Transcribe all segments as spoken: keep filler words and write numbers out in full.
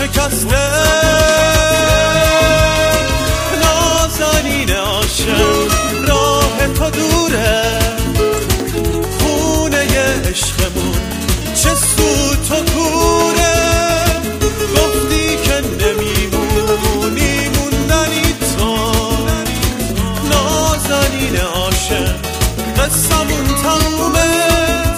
شکسته نازنین عاشق راه تو دوره خونه عشقمون چه سوت و کوره گفتی که نمیمونی موندنی تو نازنین عاشق قصمون تمومه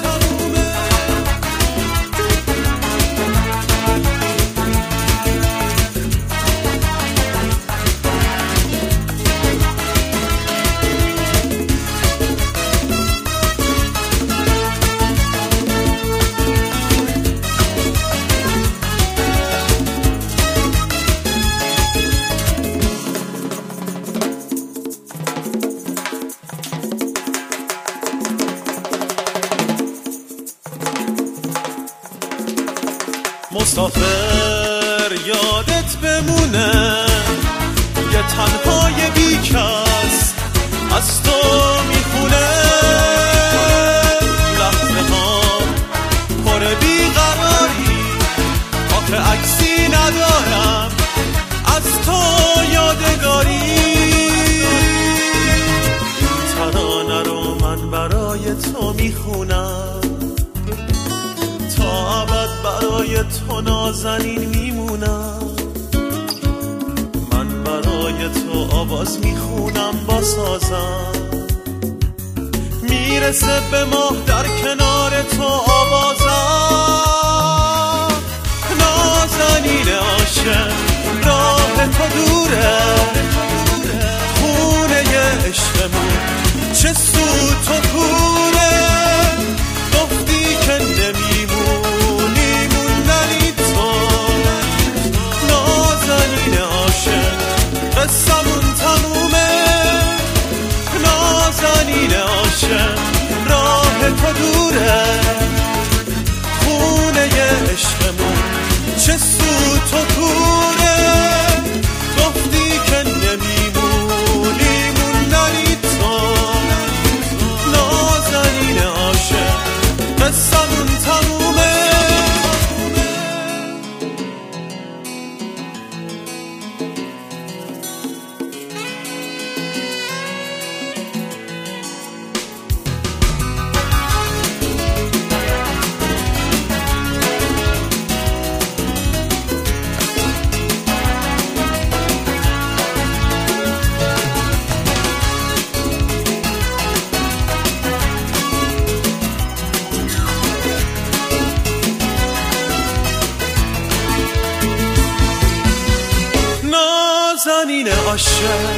مسافر یادت بمونه یه تنهای بیکس از تو میخونه لحظه ها پر بیقراری آخه عکسی ندارم از تو یادگاری ترانه رو من برای تو میخونم تا ابد برای تو نازنین میمونم من برای تو آواز میخونم با سازم میرسه به ماه در کنار تو آوازم نازنین عاشق راه تو دوره خونه عشقمون چه سوت و کوره گفتی که نمیمونی موندنی تو نازنین عاشق قصمون تمومه نازنین عاشق راه تو دوره خونه عشقمون چه سوت و کوره گفتی که نمیمونی موندنی تو نازنین عاشق قصمون تمومه نازنین عاشق